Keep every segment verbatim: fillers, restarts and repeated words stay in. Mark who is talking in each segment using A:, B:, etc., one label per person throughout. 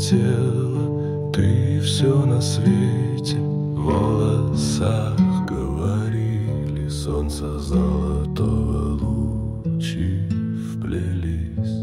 A: хотела, ты все на свете. В волосах говорили, солнца золотого лучи вплелись.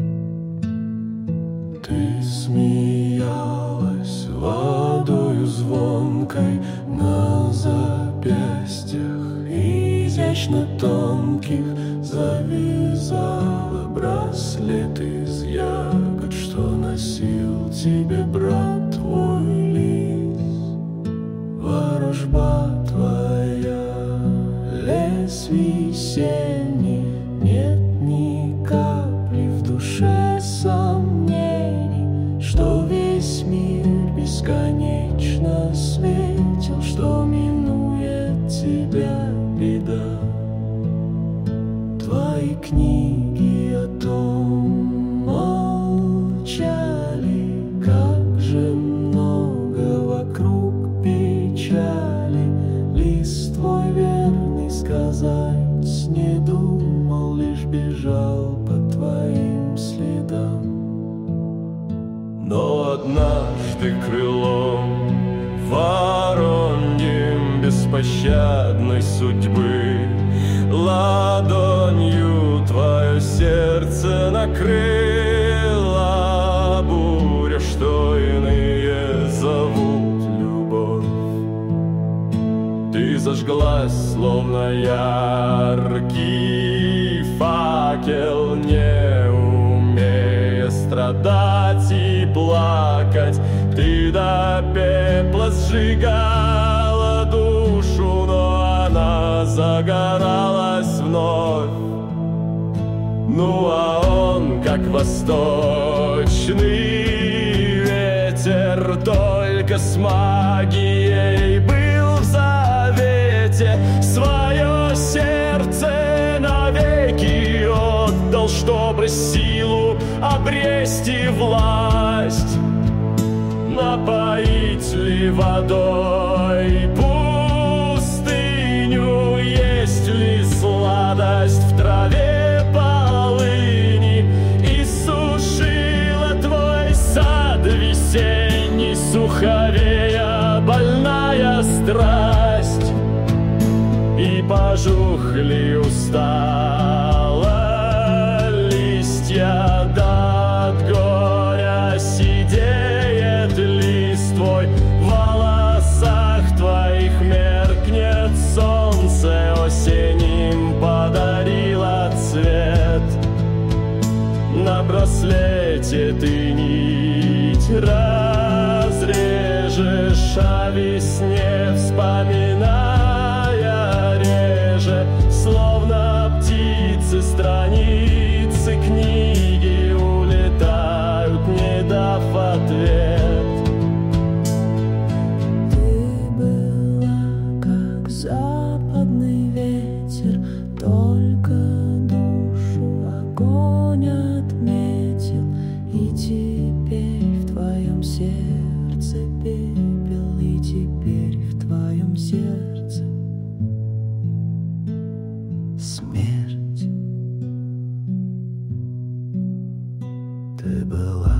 A: Ты смеялась водою звонкой на запястьях изящно тонких, завязала браслет из ягод, что носил тебе брат твой лис. Ворожба твоя, лес весенний, нет ни капли в душе сомнений, что весь мир бесконечно светил, что минует тебя беда. Твои книги о том молчали, как же много вокруг печали. Лист твой верный сказать не думал, лишь бежал по твоим следам. Но однажды крылом вороньим беспощадной судьбы ладонью твое сердце накрыла буря, что иные зовут любовь. Ты зажглась, словно яркий факел, не умея страдать и плакать. Ты до пепла сжигала душу, но она загоралась вновь. Ну а он, как восточный ветер, только с магией был в завете. Свое сердце навеки отдал, чтобы силу обрести власть. Напоить ли водой пустыню, есть ли сладость в траве полыни, и сушила твой сад весенний, суховея больная страсть, и пожухли устало листья, да от горя сидеет лист твой. В волосах твоих меркнет солнце, осенним подарила цвет. На браслете ты нить разрежешь, о весне вспоминая реже, словно птицы страницы книги улетают, не дав ответ.
B: Ты была, как западный ветер, только душу огонь отметил, и теперь в твоем сердце пепел, и теперь в твоем сердце смерть.
A: Ты была